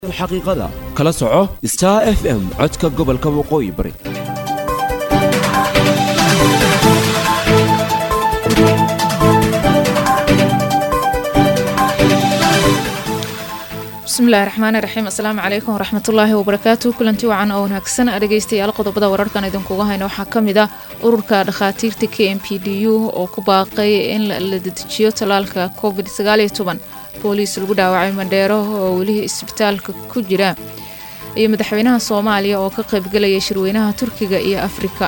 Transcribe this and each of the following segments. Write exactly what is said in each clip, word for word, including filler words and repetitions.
الحقيقة كلا سعو ستار اف ام عدك قبل كوقوي بري بسم الله الرحمن الرحيم السلام عليكم ورحمة الله وبركاته كلنتي وعن أو نكسن أرجعتي قضبة ورركان إذن كوجها إنه حكمدا أورك دخاتير تكي إم بي دي يو أو كباقي إن لدتشيو تلالك كوفيد سجالي توبان بوليس الجودة وعي مديره وليه إسبتال كجرا iyo madaxweynaha Soomaaliya oo ka qayb galay shirweynaha Turkiga iyo Afrika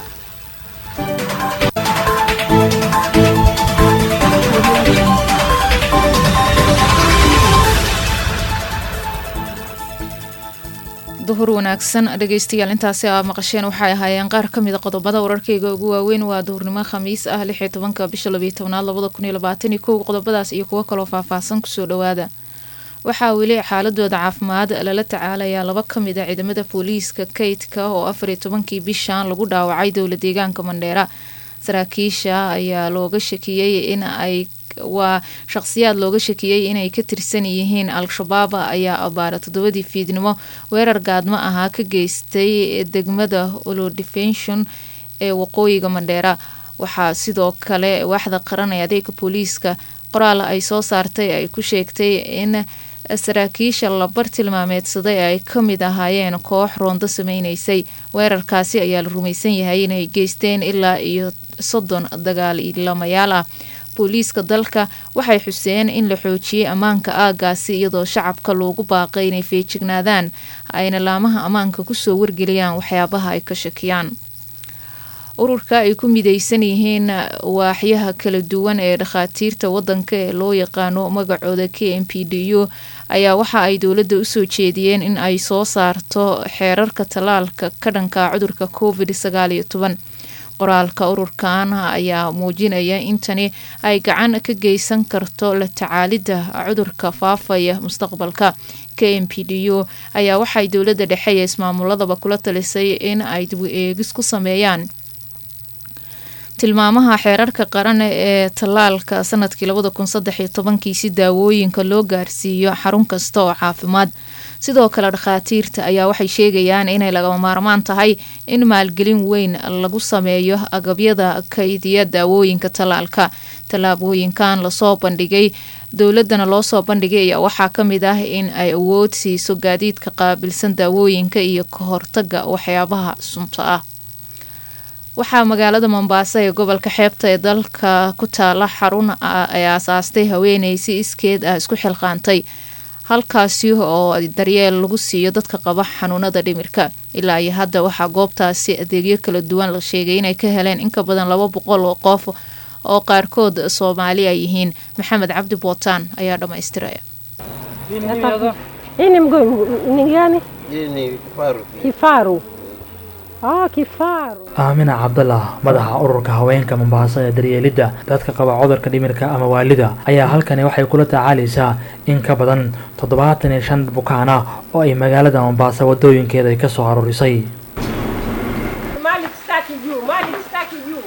duhur wanaagsan dhageystayaal intaasi aad maqasheen waxay ahaayeen qaar kamid ah qodobada wararkayga ugu waaweyn waa duhurnimo Khamiis ah lix iyo tobanka bisha laba iyo tobnaad labada kun iyo labaatan iyo kow qodobadaas iyo kuwa kale oo faahfaahsan ku soo dhawaada waxaa weli xaaladooda caafimaad lala tacaalaya laba kamid ah ciidamada booliiska kaydka oo afar iyo tobankii bishan lagu dhaawacay dowlad deegaanka Mandheera saraakiisha ayaa looga shakiyay in ay waa shakhsiyaad looga shakiyay inay ka tirsan yihiin al-shabaab ayaa abaara todobadii fiidnimo weerar gaadmo ahaa ka geystay degmada Olo Defension ee waqooyiga Mandheera waxaa sidoo kale waaxda qaran ee adeega booliiska qoraal ay soo saartay ay ku sheegtay in saraakiisha la bartilmaameedsaday ay ka mid ahaayeen koox roondo sameynaysay weerarkaasi ayaa la rumaysan yahay inay geysteen ilaa iyo soddon dagaal ilamayaal ah booliiska dalka waxay xuseen in la xoojiyay ammaanka aagaasi iyadoo shacabka loogu baaqay inay feejignaadaan ayna laamaha ammaanka kusoo wargeliyaan waxyaabaha ay ka shakiyaan ururka ay ku midaysan yihiin waaxyaha kala duwan ee dhakhaatiirta wadanka ee loo yaqaano magacooda K M P D U ayaa waxa ay dowladda u soo jeediyeen in ay soo saarto xeerarka talaalka ka dhanka cudurka covid sagaal iyo toban qoraalka ururkan ayaa muujinaya in tani ay gacan ka geysan karto la tacaalida cudurka faafaya mustaqbalka K M P D U ayaa waxay dowladda dhexe ee ismaamuladaba kula talisay in ay dib u eegis ku sameeyaan tilmaamaha xeerarka qaran ee talaalka sanadkii labada kun saddex iyo tobankii si daawooyinka loo gaarsiiyo xarun kasta oo caafimaad sidoo kale dhakhaatiirta ayaa waxay sheegayaan inay lagama maarmaan tahay in maalgelin weyn lagu sameeyo agabyada kaydiya daawooyinka talaalka tallaabooyinkan lasoo bandhigay dowladana loo soo bandhigay ayaa waxaa ka mid ah in ay awood siiso gaadiidka qaabilsan daawooyinka iyo ka hortaga waxyaabaha sunta ah waxaa magaalada Mombasa ee gobolka xeebta ee dalka ku taala xarun ay aasaastay haweeney si iskeed ah isku xilqaantay halkaasi oo daryeel lagu siiyo dadka qaba xanuunada dhimirka ilaa iyo hadda waxaa goobtaasi adeegyo kala duwan la sheegay inay ka heleen in ka badan laba boqol oo qof oo qaarkood Soomaali ay yihiin Maxamed Cabdi Bootaan ayaa dhamaystiraya ini mgongo ni gani ini kifaru kifaru ah kifaru Aamina Cabdallah madaxa ururka haweenka Mombasa ee daryeelida dadka qaba cudurka dhimirka ama waalida ayaa halkani waxay kula tacaalaysaa in ka badan toddobaatan iyo shan bukaan ah oo ay magaalada Mombasa wadooyinkeeda ay ka soo aruurisay Malik staki juu Malik staki juu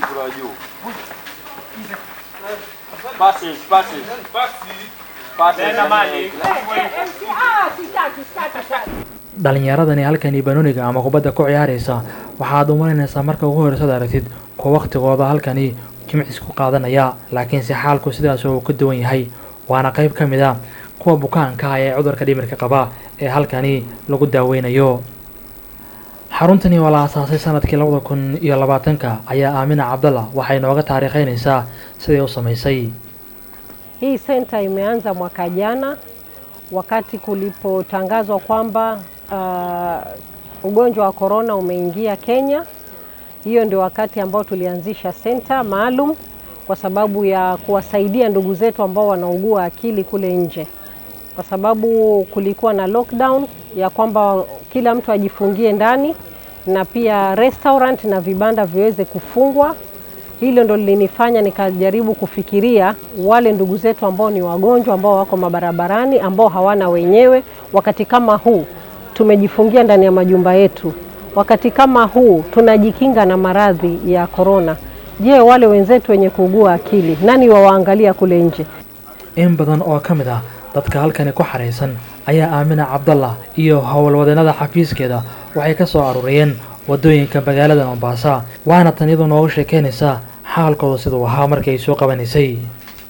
Pasi pasi pasi pasi na Malik ah staki staki dhalinyaradani halkani banooniga ama kubadda ku ciyaaraysa waxaad u malaynaysaa marka ugu horreysay aragtid kuwa waqtigooda halkani jimcis ku qaadanaya laakiin si xaalku sidaas uu ka duwan yahay waana qayb ka mid ah kuwa bukaanka ah ee cudurka dhimirka qaba ee halkani lagu daaweynayo xaruntani waa la aasaasay sanadkii labada kun iyo labaatanka ayaa Aamina Cabdallah waxay nooga taariikhaynaysaa sidii u samaysay hii center imeanza mwaka jana wakati kulipotangazwa kwamba uh, ugonjwa wa corona umeingia Kenya. Hiyo ndio wakati ambao tulianzisha center maalum kwa sababu ya kuwasaidia ndugu zetu ambao wanaugua akili kule nje, kwa sababu kulikuwa na lockdown ya kwamba kila mtu ajifungie ndani na pia restaurant na vibanda viweze kufungwa. Hilo ndo lilinifanya nikajaribu kufikiria wale ndugu zetu ambao ni wagonjwa ambao wako mabarabarani ambao hawana wenyewe. Wakati kama huu tumejifungia ndani ya majumba yetu, wakati kama huu tunajikinga na maradhi ya corona. Je, wale wenzetu wenye kuugua akili nani wawaangalia kule nje? In badan oo kamid ah dadka halkani ku xareysan ayaa aamina cabdalla iyo howlwadeenada xafiiskeeda waxay ka soo aruuriyeen wadooyinka magaalada Mombasa waana tan iyadoo nooga sheekeynaysa xaalkooda siduu ahaa markii ay soo qabanaysay.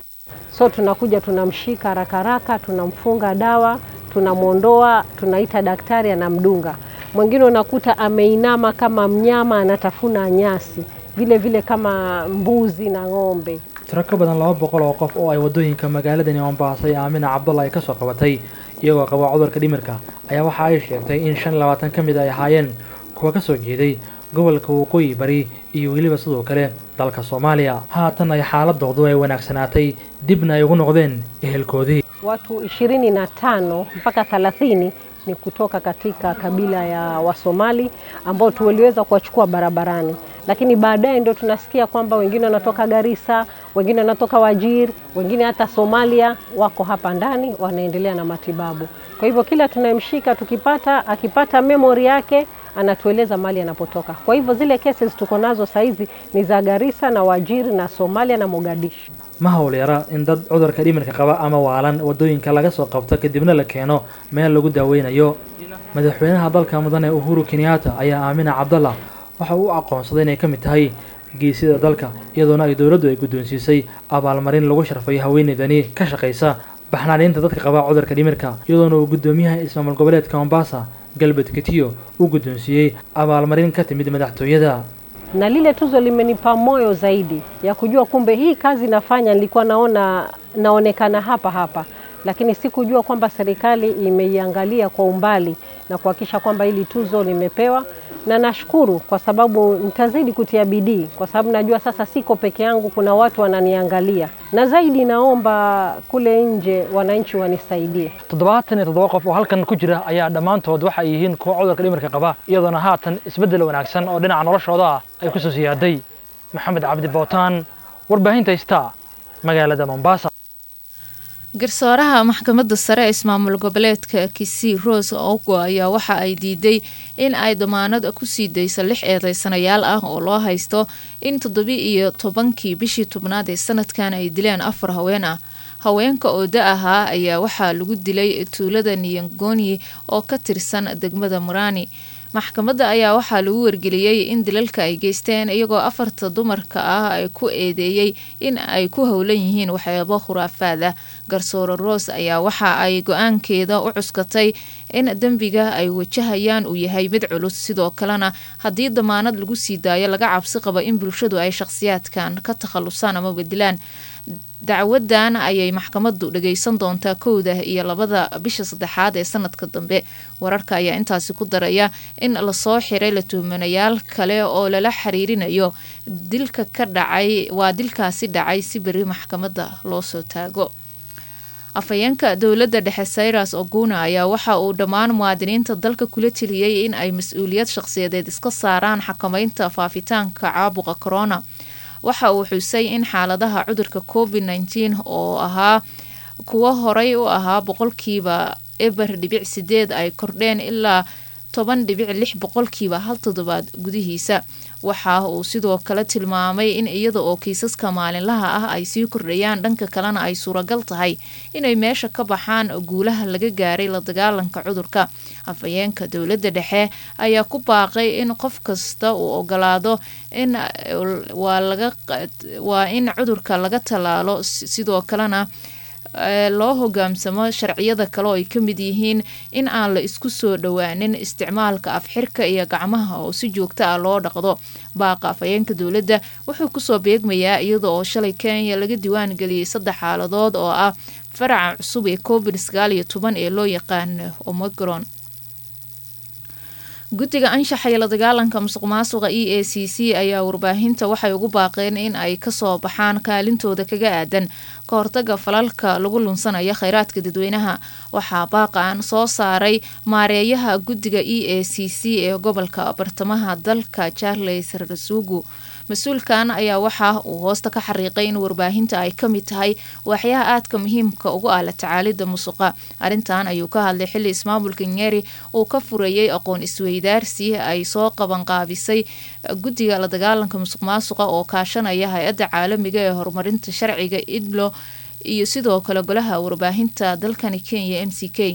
So tunakuja tunamshika haraka haraka, tunamfunga dawa, tunamuondoa, tunaita daktari anamdunga. Mwingine unakuta ameinama kama mnyama anatafuna nyasi, vile vile kama mbuzi na ng'ombe. Tiro ka badan laba boqol oo qof oo ay wadooyinka magaalada Mombasa iyo Aamina Cabdalla ay ka soo qabatay iyagoo qaba cudurka dhimirka ayaa waxa ay sheegtay in shan iyo labaatan ka mid ay ahaayeen kuwa ka soo jeeday gobolka Waqooyi Bari iyo weliba sidoo kale dalka Soomaaliya. Haatan ay xaaladoodu ay wanaagsanaatay dibna ay ugu noqdeen ehelkoodii. Watu ishirini na tano mpaka thelathini ni kutoka katika kabila ya Wasomali ambao tuliweza kuwachukua barabarani, lakini baadaye ndio tunasikia kwamba wengine wanatoka Garissa, wengine wanatoka Wajir, wengine hata Somalia wako hapa ndani wanaendelea na matibabu. Kwa hivyo kila tunayemshika tukipata akipata memory yake anatueleza mali anapotoka. Kwa hivyo zile cases tuko nazo saizi ni za Garissa na Wajir na Somalia na Mogadishu. ma hawleera in dad cudurka dhimirka qaba ama waalan wadooyinka laga soo qabto kadibna la keeno meel lagu daaweynayo. Madaxweynaha dalka mudane Uhuru Kenyatta ayaa Aamina Cabdalla waxa uu aqoonsaday inay ka mid tahay geesida dalka iyadoo ay dawladdu ay guddoonsiisay abaalmarin lagu sharfay haweeneydani ka shaqeysa baxnaaninta dadka qaba cudurka dhimirka iyadoo uu guddoomiyaha ismaamul goboleedka Mombasa Galbeed Kitiyo uu guddoonsiiyay abaalmarin ka timid madaxtooyada. Na lile tuzo limenipa moyo zaidi ya kujua kumbe hii kazi nafanya nilikuwa naona naonekana hapa hapa, lakini sikujua kwamba serikali imeiangalia kwa umbali na kuhakikisha kwamba hili tuzo limepewa, na nashukuru kwa sababu nitazidi kutia bidii kwa sababu najua sasa siko peke yangu, kuna watu wananiangalia, na zaidi naomba kule nje wananchi wanisaidie. toddobaatan iyo toddoba qof oo halkan ku jira ayaa dhamaantood waxa ay yihiin kuwa cudurka dhimirka qaba iyadoo haatan isbedel wanaagsan oo dhinaca noloshooda ay ku soo siyaaday. Maxamed Cabdi Bootaan, warbaahinta Star, magaalada Mombasa. garsooraha maxkamadda sare ismaamul goboleedka Kisii Rose Ogo ayaa waxa ay diiday in ay damaanad ku sii dayso lix eedaysanayaal ah oo loo haysto in toddoba iyo tobankii bishii tobnaad ee sanadkan ay dileen afar haween ah. haweenka oo da ahaa ayaa waxaa lagu dilay tuulada Nyangoni oo ka tirsan degmada Murani. maxkamadda ayaa waxaa lagu wargeliyay in dilalka ay geysteen iyagoo afarta dumarka ah ay ku eedeeyay in ay ku howlan yihiin waxyaabo khuraafaad ah. garsoore Rose ayaa waxa ay go'aankeeda u cuskatay in dambiga ay wajahayaan uu yahay mid culus, sidoo kalena haddii damaanad lagu sii daayo laga cabsi qabo in bulshadu ay shakhsiyaadkan ka takhalusaan ama bedilaan. dacwadan ayay maxkamaddu dhageysan doontaa kowda iyo labada bisha saddexaad ee sanadka dambe. wararka ayaa intaasi ku daraya in la soo xiray la tuhmanayaal kale oo lala xiriirinayo dilka ka dhacay waa dilkaasi dhacay si bari maxkamadda loo soo taago. afayeenka dowladda dhexe Cyrus Oguna ayaa waxa uu dhammaan muwaadiniinta dalka kula taliyay in ay mas'uuliyad shakhsiyadeed iska saaraan xakamaynta faafitaanka caabuqa corona. waxa uu xusay in xaaladaha cudurka covid nineteen oo ahaa kuwa horay u ahaa boqolkiiba eber dhibic sideed ay kordheen ilaa toban dhibic lix boqolkiiba hal toddobaad gudihiisa. waxa uu sidoo kale tilmaamay in iyada oo kiisaska maalinlaha ah ay sii kordhayaan, dhanka kalena ay suuragal tahay inay meesha ka baxaan guulaha laga gaaray la dagaalanka cudurka. afayeenka dowladda dhexe ayaa ku baaqay in qof kasta uu ogolaado in waa laga waa in cudurka laga talaalo, sidoo kalena loo hogaamsamo sharciyada kale oo ay ka mid yihiin in aan la isku soo dhawaanin, isticmaalka afxirka iyo gacmaha oo si joogto ah loo dhaqdo. baaqa afayeenka dowladda wuxuu kusoo beegmayaa iyada oo shalay Kenya laga diiwaan geliyay saddex xaaladood oo ah faraca cusub ee covid sagaal iyo toban ee loo yaqaan Omicron. guddiga anshaxa iyo la dagaalanka musuqmaasuqa E A C C ayaa warbaahinta waxay ugu baaqeen in ay ka soo baxaan kaalintooda kaga aadan ka hortaga falalka lagu lunsanayo kheyraadka dadweynaha. waxaa baaqan soo saaray maareeyaha guddiga E A C C ee gobolka bartamaha dalka Charles Rasugu. mas-uulkan ayaa waxa uu hoosta ka xariiqay in warbaahinta ay ka mid tahay waxyaha aadka muhiimka ugu ah la tacaalida musuqa. arrintan ayuu ka hadlay xilli ismaamulka Nyeri uu ka furayay aqoon isweydaarsi ay soo qaban qaabisay guddiga la dagaalanka musuqmaasuqa oo kaashanaya hay-adda caalamiga ee horumarinta sharciga I D L O iyo sidoo kale golaha warbaahinta dalkani Kenya M C K.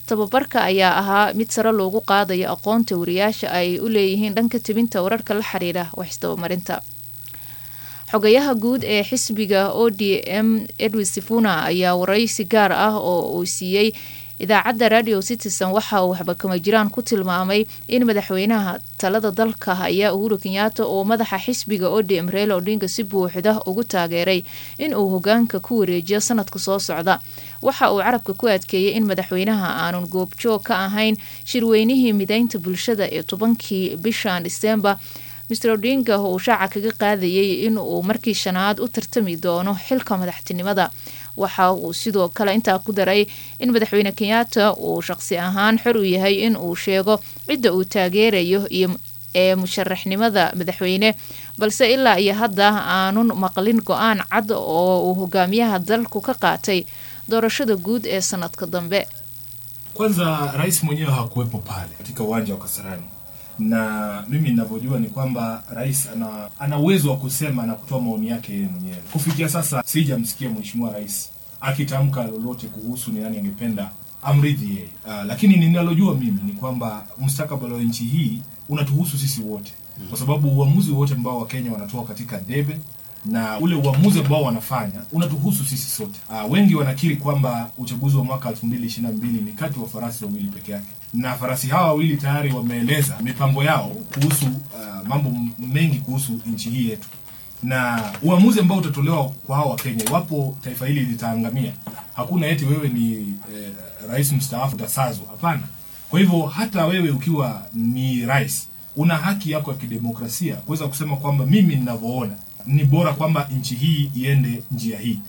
tababarka ayaa ahaa mid sare loogu qaadayo aqoonta wariyaasha ay u leeyihiin dhanka tebinta wararka la xiriira wax isdabamarinta. xogayaha guud ee xisbiga O D M Edwin Sifuna ayaa waraysi gaar ah oo uu siiyey idaacadda Radio Citizen waxa uu waxba kama jiraan ku tilmaamay in madaxweynaha talada dalka haya Uhuru Kenyatta oo madaxa xisbiga O D M Raila Odinga si buuxda ugu taageeray in uu hogaanka ku wareejiyo sanadka soo socda. waxa uu carabka ku adkeeyay in madaxweynaha aanun goobjoog ka ahayn shirweynihii mideynta bulshada ee tobankii bishan December. Mister Odinga uu shaaca kaga qaadayay in uu markii shanaad u tartami doono xilka madaxtinimada. waxa uu sidoo kale intaa ku daray in madaxweyne Kenyatta uu shaqsi ahaan xor u yahay in uu sheego cidda uu taageerayo iyo ee musharaxnimada madaxweyne, balse ilaa iyo hadda aanun maqlin go'aan cad oo uu hogaamiyaha dalku ka qaatay doorashada guud ee sanadka dambe. Kwanza rais mwenyewe hakuwepo pale katika uwanja wa Kasarani, na mimi ninavyojua ni kwamba rais ana ana uwezo wa kusema na kutoa maoni yake yeye mwenyewe. Kufikia sasa sijamsikia mheshimiwa rais akitamka lolote kuhusu ni nani angependa amridhi yeye. Uh, lakini ninalojua mimi ni kwamba mustakabali wa nchi hii unatuhusu sisi wote, kwa sababu uamuzi wote ambao Wakenya wanatoa katika debe na ule uamuzi ambao wanafanya unatuhusu sisi sote. Uh, wengi wanakiri kwamba uchaguzi wa mwaka elfu mbili ishirini na mbili ni kati wa farasi wawili peke yake, na farasi hawa wawili tayari wameeleza mipango yao kuhusu uh, mambo mengi kuhusu nchi hii yetu, na uamuzi ambao utatolewa kwa hawa Wakenya iwapo taifa hili litaangamia, hakuna eti wewe ni eh, rais mstaafu utasazwa, hapana. Kwa hivyo hata wewe ukiwa ni rais una haki yako ya kidemokrasia kuweza kusema kwamba mimi ninavyoona ni bora kwamba nchi hii iende njia hii.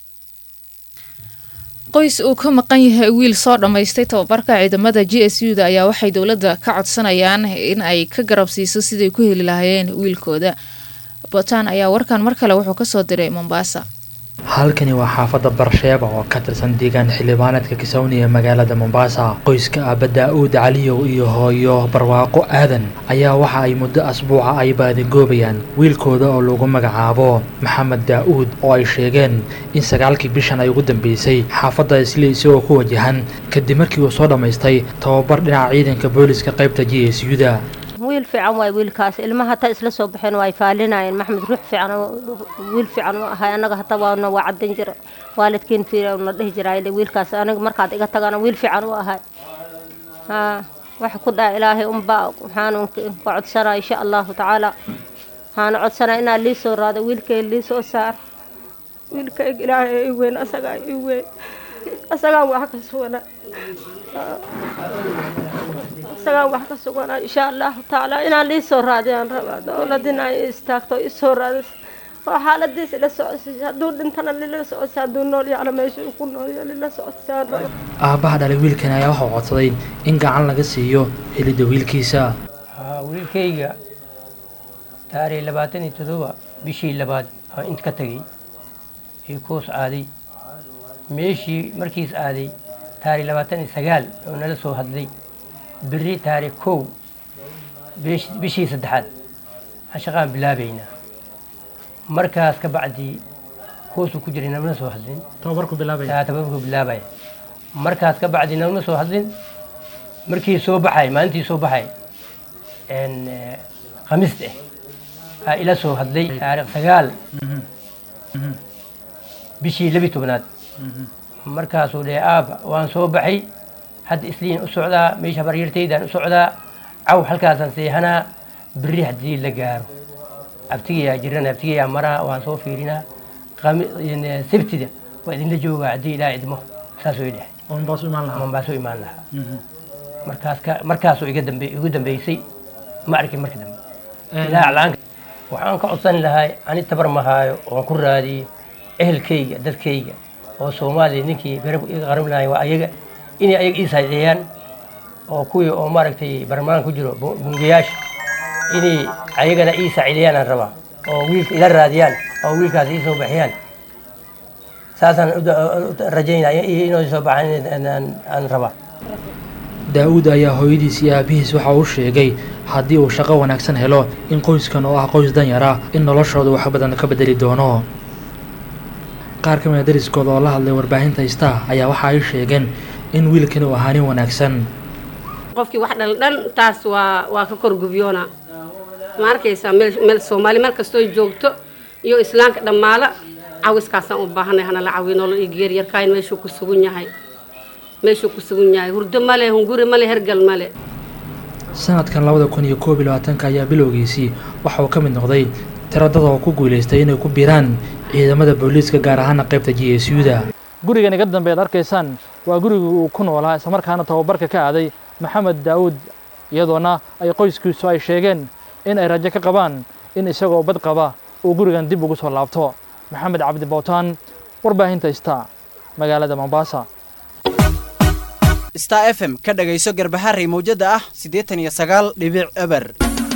qoys uu ka maqan yahay wiil soo dhamaystay tababarka ciidamada G S U da ayaa waxay dawladda ka codsanayaan in ay ka garab siiso sidii ku heli lahaayeen wiilkooda. Botan ayaa warkan mar kale wuxuu ka soo diray Mombasa. halkani waa xaafadda Barsheeba oo ka tirsan deegaan xildhibaaneedka Kisauni ee magaalada Mombasa. qoyska Aba Daa'uud Caliyow iyo hooyo Barwaaqo Aadan ayaa waxa ay muddo asbuuca ay baadagoobayaan wiilkooda oo lagu magacaabo Maxamed Daa'uud oo ay sheegeen in sagaalkii bishan ay ugu dambeysay xaafadda Islii oo ku wajahan kadib markii uu soo dhamaystay tababar dhinaca ciidanka booliska qaybta G S U da. wiil fiican way wiilkaas ilmaha ta isla soo baxeen way faalinayeen. Maxamed ruux fiican wiil fiican ahay anaga hata waana waa cadan jira waalidkiin fiirayna dhihi jiray wiilkaas anaga markaad iga tagana wiil fiican u ahay. ha waxa ku daa Ilaahay umba waxaan ku codsanaa insha Allah taala waxaan codsanaa in Ali soo raado wiilkay li soo saar wiilkay Ilaahay weyn asaga ay weyn asaga wax ka suwana sagaa wax ka suganaa insha Allah taala inaan li soo raadiyaan rabaa dawladina ay istaagto soo raadis oo xaaladiis la socodsiis haduu dhintana la socodsiis haduu nool yahay meesha ku nool yahay la socodsiis. aabaha dhalay wiilkan ayaa waxa uu codsaday in gacan laga siiyo helida wiilkiisa. wiilkayga taariikh labaatan iyo toddoba bishii labaad inta ka tagay ee koos aaday meeshii markiis aaday taariikh labaatan iyo sagaal oo nala soo hadlay بري تاريخ كو بيش بيشي سدحات عشان بلابينا مركز كبعدي كوسو كجرينا من سو حزين تباركوا بلابي لا تباركوا بلابي مركز كبعدي نوم سو حزين مركي سو بحاي ما انتي سو بحاي ان خمسة إلى سو حزين تاريخ سجال بيشي لبي تبنات مركز ولي آب وان سو بحي حد إسلين أسعدا ميش بريرتيدان أسعدا أو حلقة سيهنا بريح دي لجار أبتيجي يا جيران أبتيجي يا مرا وانصوف فينا قام يعني سبتي ده وإذن لجوا عدي لا إدمه ساسوي ده من باسو إيمان لها من باسو إيمان لها مركز ك مركزه يقدم بي يقدم بيسي ما أعرف مركز دم لا علان وحنا كأصلا لها أنا تبر مهاي وكل هذه أهل كي دت كي وسومالي نكي غرب غرب لها وأيجا إني أيق إيسايديان أو كوي أو ماركتي برمان كجرو بنجياش إني أيقنا إيسايديان الربا أو ويل إلى الراديان أو ويل كذا يسوع بحيان ساسا رجينا إنه يسوع بحيان أن أن ربا. داود ayaa hooyadiis iyo aabihiis waxa uu sheegay haddii uu shaqo wanaagsan helo in qoyskan oo ah qoys danyara in noloshooda wax badan ka bedeli doono. qaar ka mid ah dariskooda oo la hadlay warbaahinta Star ayaa waxa ay sheegeen in wiilkani uu ahaa nin wanaagsan. qofkii wax dhaldhan taas waa waa ka korgubyoona ma arkaysaa meel meel Soomaali meel kastoo joogto iyo islaamka dhamaala cawiskaasaan u baahanahay hana la cawiyo nolol iyo geer yar kayn meeshuu ku sugan yahay meeshuu ku sugan yahay hurdo male hunguri male hergal male. sanadkan labada kun iyo koob iyo labaatanka ayaa bilowgiisii waxa uu ka mid noqday tiro dad oo ku guuleystay inay ku biiraan ciidamada booliiska gaar ahaan qaybta G S U-da. gurigan iga dambeeyad arkaysaan waa guriga uu ku noolaa isla markaana tababarka ka aaday Maxamed Daawud iyadoona ay qoyskiisu ay sheegeen in ay rajo ka qabaan in isagoo bad qaba uu gurigan dib ugu soo laabto. Maxamed Cabdi Bootaan, warbaahinta Star, magaalada Mombasa. Star F M ka dhagayso Garbaharey mowjada ah siddeetan iyo sagaal dhibic eber.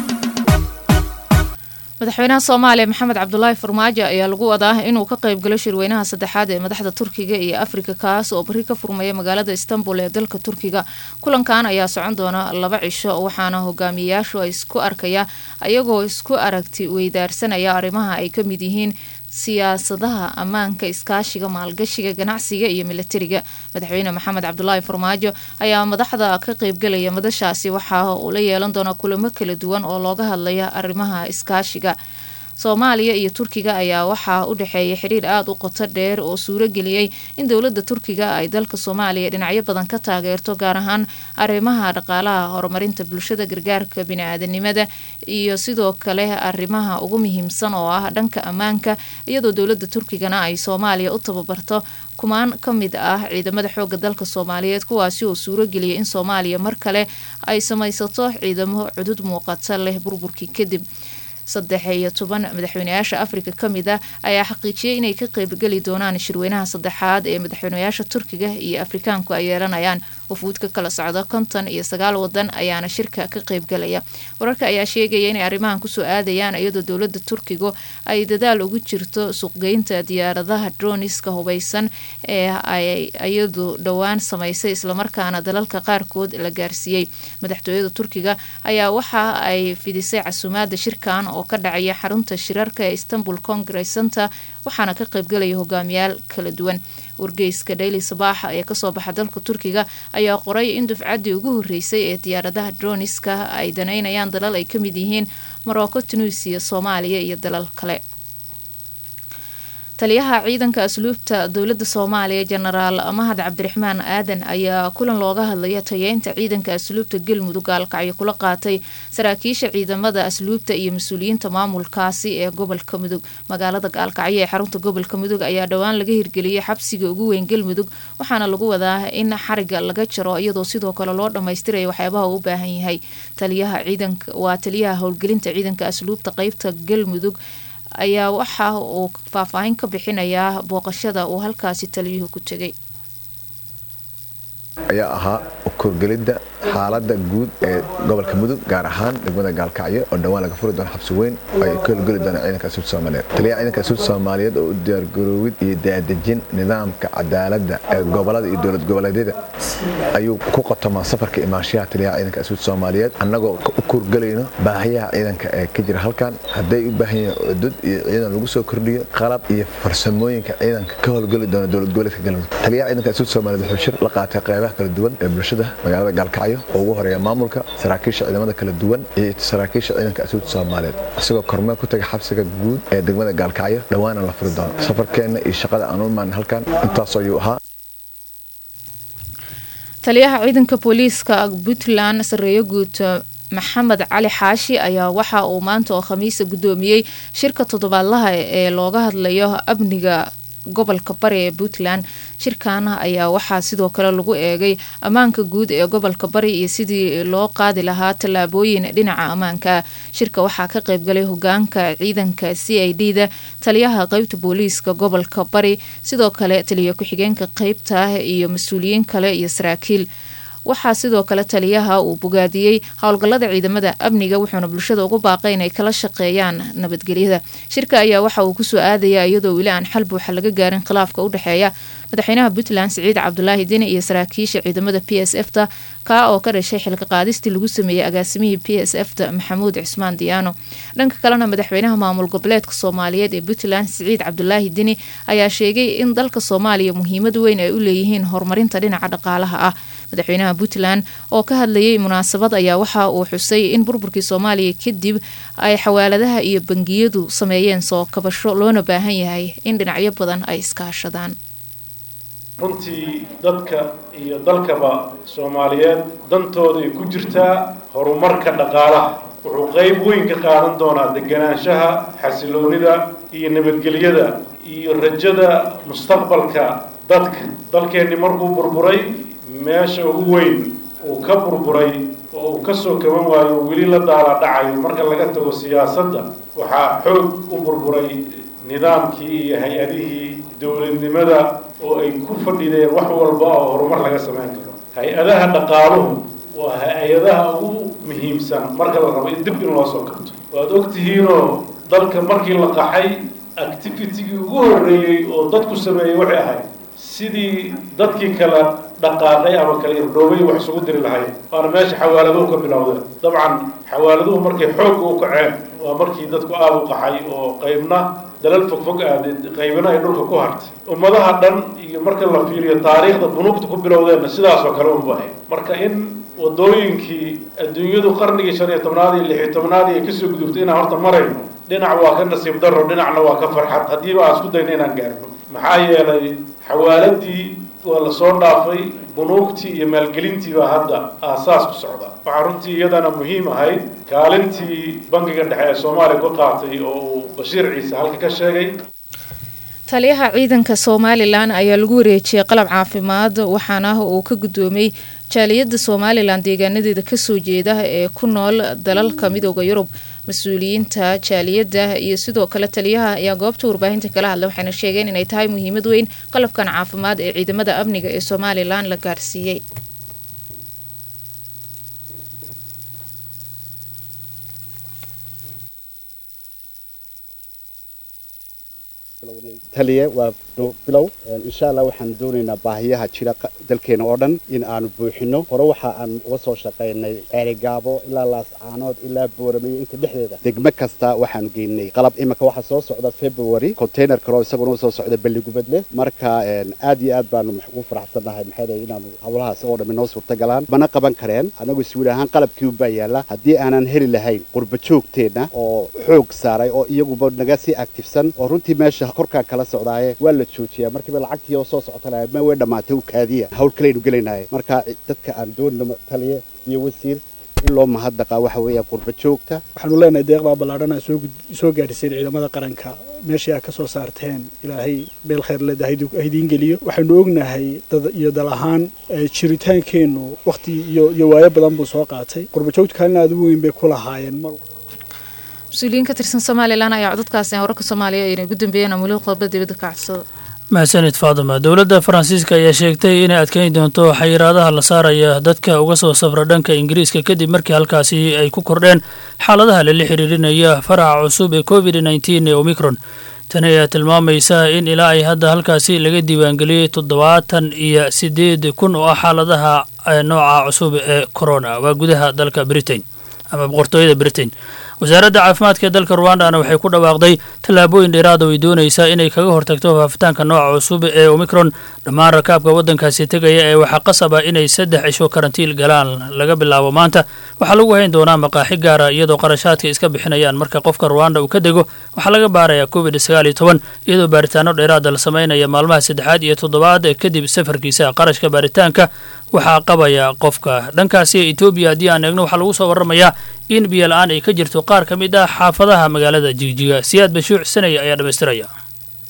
madaxweynaha Soomaaliya Maxamed Cabdullaahi Farmaajo ayaa lagu wadaa inuu ka qayb galo shirweynaha saddexaad ee madaxda Turkiga iyo Afrika kaas oo bari ka furmaya magaalada Istanbul ee dalka Turkiga. kulankan ayaa socon doona laba cisho waxaana hogaamiyayaashu ay isku arkaya ayagoo isku aragti weydaarsanaya arrimaha ay ka mid yihiin siyaasadaha ammaanka iskaashiga maalgashiga ganacsiga iyo militariga. madaxweyne Maxamed Cabdullaahi Farmaajo ayaa madaxda ka qayb galaya madashaasi waxa uu la yeelan doona kulamo kala duwan oo looga hadlaya arrimaha iskaashiga. Soomaaliya iyo Turkiga ayaa waxa u dhaxeeya xiriir aad u qoto dheer oo suuro geliyay in dawladda Turkiga ay dalka Soomaaliya dhinacyo badan ka taageerto gaar ahaan arrimaha dhaqaalaha, horumarinta bulshada, gargaarka bini'aadanimada iyo sidoo kale arrimaha ugu muhiimsan oo ah dhanka ammaanka iyadoo dawladda Turkigana ay Soomaaliya u tababarto kumaan ka mid ah ciidamada xoogga dalka Soomaaliyeed kuwaasi oo suuro geliyay in Soomaaliya mar kale ay samaysato ciidamo cudud muuqata leh burburkii kadib. saddex iyo toban madaxweynayaasha Afrika ka mid ah ayaa xaqiijiyay inay ka qayb gali doonaan shirweynaha saddexaad ee madaxweynayaasha Turkiga iyo Afrikaanku ay yeelanayaan. wafuudka kala socda konton iyo sagaal wadan ayaana shirka ka qayb galaya. wararka ayaa sheegaya in arrimahan ku soo aadayaan iyadoo dawladda Turkiga ay dadaal ugu jirto suuqgeynta diyaaradaha droniska hubeysan ee ay iyadu dhawaan samaysay isla markaana dalalka qaarkood la gaarsiiyay. madaxtooyada Turkiga ayaa waxa ay fidisay casuumaadda shirkan oo ka dhacaya xarunta shirarka ee Istanbul Congress Center waxaana ka qayb galaya hogaamiyaal kala duwan. wargeyska Daily Sabah ee ka soo baxa dalka Turkiga ayaa qoray in dufcadii ugu horeysay ee diyaaradaha droniska ay daneynayaan dalal ay ka mid yihiin Morocco, Tunisia, Soomaaliya iyo dalal kale. taliyaha ciidanka asluubta dawladda Soomaaliya Generaal Mahad Cabdiraxmaan Aadan ayaa kulan looga hadlaya tayeynta ciidanka asluubta Galmudug Gaalkacyo kula qaatay saraakiisha ciidamada asluubta iyo mas'uuliyiinta maamulkaasi ee gobolka Mudug. magaalada Gaalkacyo ee xarunta gobolka Mudug ayaa dhawaan laga hirgeliyay xabsiga ugu weyn Galmudug waxaana lagu wadaa in xariga laga jaro iyadoo sidoo kale loo dhameystiray waxyaabaha uu u baahan yahay. taliyaha ciidanka waa taliyaha howlgelinta ciidanka asluubta qaybta Galmudug ayaa waxa uu faahfaahin ka bixinayaa booqashada uu halkaasi taliyuhu ku tagay. ayaa ahaa korgelida xaaladda guud ee gobolka Mudug gaar ahaan degmada Gaalkacyo oo dhawaan laga furi doono xabsi weyn oo ay ka howlgeli doonaan ciidanka asluubta Soomaaliyeed. taliyaha ciidanka asluubta Soomaaliyeed oo u diyaar garoowid iyo daadejin nidaamka cadaaladda ee gobolada iyo dowlad goboleedyada ayuu ku qotomaa safarka imaanshaha taliyaha ciidanka asluubta Soomaaliyeed annagoo u korgelayno baahiyaha ciidanka ee ka jira halkan hadday u baahan yihiin cudud iyo ciidan lagu soo kordhiyo qalab iyo farsamooyinka ciidanka ka howlgeli doona dowlad goboleedka Galmudug. taliyaha ciidanka asluubta Soomaaliyeed wuxuu shir la qaatay qaybaha kala duwan ee bulshada magaalada Gaalkacyo oo ugu horeeya maamulka saraakiisha ciidamada kala duwan iyo saraakiisha ciidanka asluubta Soomaaliyeed isagoo kormeer ku tagay xabsiga guud ee degmada Gaalkacyo dhawaana la furi doono. safarkeena iyo shaqada aan u imaan halkan intaas ayuu ahaa. taliyaha ciidanka booliiska Puntland sareeyo guud Maxamed Cali Xaashi ayaa waxa uu maanta oo Khamiis gudoomiyay shirka toddobaadlaha ee looga hadlayo amniga gobolka bari ee Puntland. shirkan ayaa waxaa sidoo kale lagu eegay ammaanka guud ee gobolka bari iyo sidii loo qaadi lahaa tallaabooyin dhinaca ammaanka. shirka waxaa ka qayb galay hogaanka ciidanka C I D da, taliyaha qaybta booliiska gobolka bari, sidoo kale taliya ku-xigeenka qaybta iyo mas'uuliyiin kale iyo saraakiil. waxaa sidoo kale taliyaha uu bogaadiyey howlgallada ciidamada amniga wuxuuna bulshada ugu baaqay inay kala shaqeeyaan nabadgelyada. shirka ayaa waxa uu kusoo aadaya iyadoo weli aan xal buuxa laga gaarin khilaafka u dhexeeya madaxweynaha Puntland Siciid Cabdulaahi Dini iyo saraakiisha ciidamada P S F ta ka oo ka dhashay xilka qaadistii lagu sameeyay agaasimihii P S F ta Maxamuud Cismaan Diyaano. dhanka kalena madaxweynaha maamul goboleedka Soomaaliyeed ee Puntland Siciid Cabdulaahi Dini ayaa sheegay in dalka Soomaaliya muhiimad weyn ay u leeyihiin horumarinta dhinaca dhaqaalaha ah. madaxweynaha Puntland oo ka hadlayay munaasabad ayaa waxa uu xusay in burburkii Soomaaliya kadib ay xawaaladaha iyo bangiyadu sameeyeen soo kabasho loona baahan yahay in dhinacyo badan ay iskaashadaan. runtii dadka iyo dalkaba Soomaaliyeed dantooda ay ku jirtaa horumarka dhaqaalaha wuxuu qayb weyn ka qaadan doonaa deganaanshaha xasiloonida iyo nabadgelyada iyo rajada mustaqbalka dadka. dalkeenni markuu burburay meesha ugu weyn uu ka burburay oo uu ka soo kaban waayo weli la daala dhacayo marka laga tago siyaasadda waxaa xoog u burburay nidaamkii iyo hay-adihii dowladnimada oo ay ku fadhideen wax walba oo horumar laga samayn karo. hay-adaha dhaqaaluhu waa hay-adaha ugu muhiimsan marka la rabo in dib in loo soo kabto. waad ogtihiinoo dalka markii la qaxay activity-gii ugu horreeyey oo dadku sameeyey waxay ahayd sidii dadkii kala dhaqaaqay ama kala irdhoobay wax isugu diri lahayd. waana meesha xawaaladuhu ka bilowdeen. dabcan xawaaladuhu markay xoog u kaceen waa markii dadku aada u qaxay oo qaybna dalal fogfog aadeen qaybna ay dhulka ku hartay. ummadaha dhan iyo marka la fiiriyo taariikhda bunuugta ku bilowdeenna sidaasoo kale unba ahayd. marka in wadooyinkii adduunyadu qarnigii shan iyo tobnaad iyo lix iyo tobnaad ay kasoo gudubtay inaan horta marayno dhinac waa ka nasiib darro dhinacna waa ka farxad haddiiba aan isku dayno inaan gaarno. maxaa yeelay xawaaladii waa la soo dhaafay bunuugtii iyo maalgelintii baa hadda aasaas ku socda. waxaa runtii iyadana muhiim ahayd kaalintii bangiga dhexe ee Soomaaliya ku qaatay oo uu Bashiir Ciise halka ka sheegay. taliyaha ciidanka Somaliland ayaa lagu wareejiyay qalab caafimaad waxaana uu ka gudoomay jaaliyada Somaliland deegaanadeeda ka soo jeeda ee ku nool dalalka midowga Yurub. mas-uuliyiinta jaaliyada iyo sidoo kale taliyaha ayaa goobta warbaahinta kala hadlay waxayna sheegeen inay tahay muhiimad weyn qalabkan caafimaad ee ciidamada amniga ee Somaliland la gaarsiiyay. taliye waa bilow insha Allah waxaan doonaynaa baahiyaha jira dalkeena oo dhan in aanu buuxino. hore waxa aan uga soo shaqeynay Eregaabo ilaa Laascaanood ilaa Boorame inta dhexdeeda degmo kasta waxaan geynay qalab. imika waxa soo socda February container karo isaguna soo socda Balligubadle. marka aad iyo aad baan ugu faraxsanahay maxay inaan hawlahaas oo dhan noo suurta galaan bana qaban kareen. anagu si wada ahaan qalabkii u baayala haddii aanan heli lahayn qurba joogteena oo xoog saaray oo iyaguba naga sii activesan oo runtii meesha korka kala socdaaye waa la joojiyaa markiiba lacagtii oo soo socotay ma way dhamaatay u kaadiya hawl kaleenu gelinay. marka dadka aan doonno taliye iyo wasiir in loo mahadnaqa waxa weeye qurba joogta. waxaanu leenahay deeqda ballaadhana soo soo gaadhisay ciidamada qaranka meeshii ay ka soo saarteen ilaahay beel khayr leh haydiin geliyo. waxaanu ognahay dad iyo dal ahaan jiritaankeennu waqti iyo iyo waayo badan buu soo qaatay. qurba joogta kalena aad u weyn bay ku lahaayeen. mas-uuliyiin ka tirsan Somaliland ayaa codadkaasi wararka Soomaaliya ay ugu dambeeyeen amulo qodobada dibadda ka codsada. mahadsanid Faadima. dowladda Faransiiska ayaa sheegtay inay adkeyn doonto xayiraadaha la saaraya dadka uga soo safra dhanka Ingiriiska kadib markii halkaasi ay ku kordheen xaaladaha la xiriirinaya faraca cusub ee covid nineteen ee Omicron. tani ayaa tilmaamaysa in ilaa ay hadda halkaasi laga diiwaangeliyey toddobaatan iyo sideed kun oo ah xaaladaha nooca cusub ee corona waa gudaha dalka Britain ama boqortooyada Britain. wasaaradda caafimaadka ee dalka Rwanda waxay ku dhawaaqday tallaabooyin dheeraad oo ay doonaysaa inay kaga hortagto faafitaanka nooca cusub ee Omicron. dhammaan rakaabka waddankaasi tegaya ee waxa qasab ah inay saddex cisho karantiil galaan laga bilaabo maanta. waxaa lagu hayn doonaa maqaaxi gaara iyadoo qarashaadka iska bixinayaan marka qofka Rwanda uu ka dego. waxaa laga baarayaa covid sagaal iyo toban iyadoo baaritaano dheeraad la sameynaya maalmaha saddexaad iyo toddobaad kadib safarkiisa. qarashka baaritaanka waxaa qabaya qofka. dhankaasi Ethiopia haddii aan eegno waxaa lagu soo waramayaa in biyo la'aan ay ka jirto qaar ka mid ah xaafadaha magaalada Jigjiga. Siyaad Bashuuc Sanay ayaa dhameystiraya.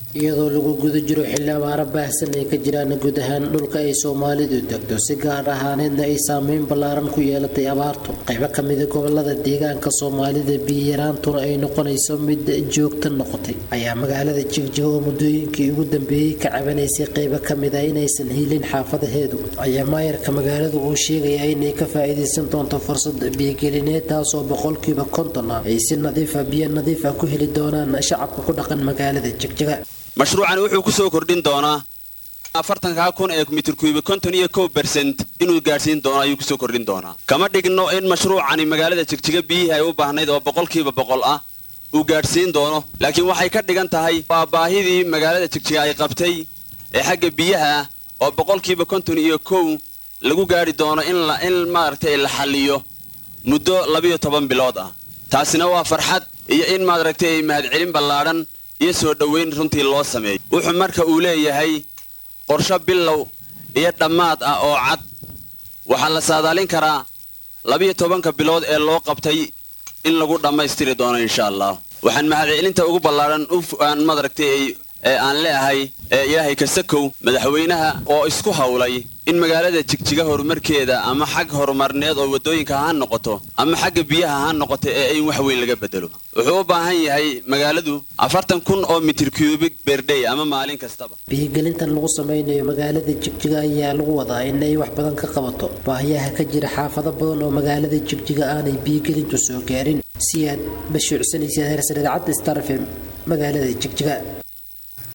iyadoo lagu guda jiro xilli abaaro baahsan ay ka jiraan guud ahaan dhulka ay Soomaalidu degto si gaar ahaaneedna ay saameyn ballaaran ku yeelatay abaartu qaybo ka mid ah gobolada deegaanka Soomaalida biyo yaraantuna ay noqonayso mid joogto noqotay ayaa magaalada Jigjiga oo muddooyinkii ugu dambeeyay ka cabanaysay qaybo ka mid ah inaysan helin xaafadaheedu ayaa maayarka magaalada uu sheegay inay ka faa'iideysan doonto fursad biyo gelineed taas oo boqolkiiba konton ah ay si nadiif ah biyo nadiif ah ku heli doonaan shacabka ku dhaqan magaalada Jigjiga. mashruucan wuxuu ku soo kordhin doonaa afartan kun ee mitir kuubi konton iyo kow percent inuu gaarsiin doono ayuu ku soo kordhin doonaa kama dhigno in mashruucani magaalada Jigjiga biyihii ay u baahnayd oo boqolkiiba boqol ah uu gaarsiin doono laakiin waxay ka dhigan tahay waa baahidii magaalada Jigjiga ay qabtay ee xagga biyaha oo boqolkiiba konton iyo kow lagu gaari doono in la in maaragtay la xalliyo muddo laba iyo toban bilood ah taasina waa farxad iyo in maaragtay mahadcelin ballaaran iyo soo dhaweyn runtii loo sameeyo wuxuu marka uu leeyahay qorshe bilow iyo dhammaad ah oo cad waxaa la saadaalin karaa laba iyo tobanka bilood ee loo qabtay in lagu dhammaystiri doono insha Allah waxaan mahadcelinta ugu ballaaran aan maaragtay ee aan leeyahay ee ilaahay ka sakow madaxweynaha oo isku hawlay in magaalada Jigjiga horumarkeeda ama xag horumarneed oo wadooyinka ha noqoto ama xagga biyaha ha noqoto ee ay wax weyn laga bedelo wuxuu u baahan yahay magaaladu afartan kun oo mitir cubic per day ama maalin kastaba biyo gelintan lagu sameeyo magaalada Jigjiga ayaa lagu wadaa in ay wax badan ka qabato baahiyaha ka jira xaafado badan oo magaalada Jigjiga aanay biyo gelintu soo gaarin si aad bashuucsanaysa heersanada cad Star F M magaalada Jigjiga.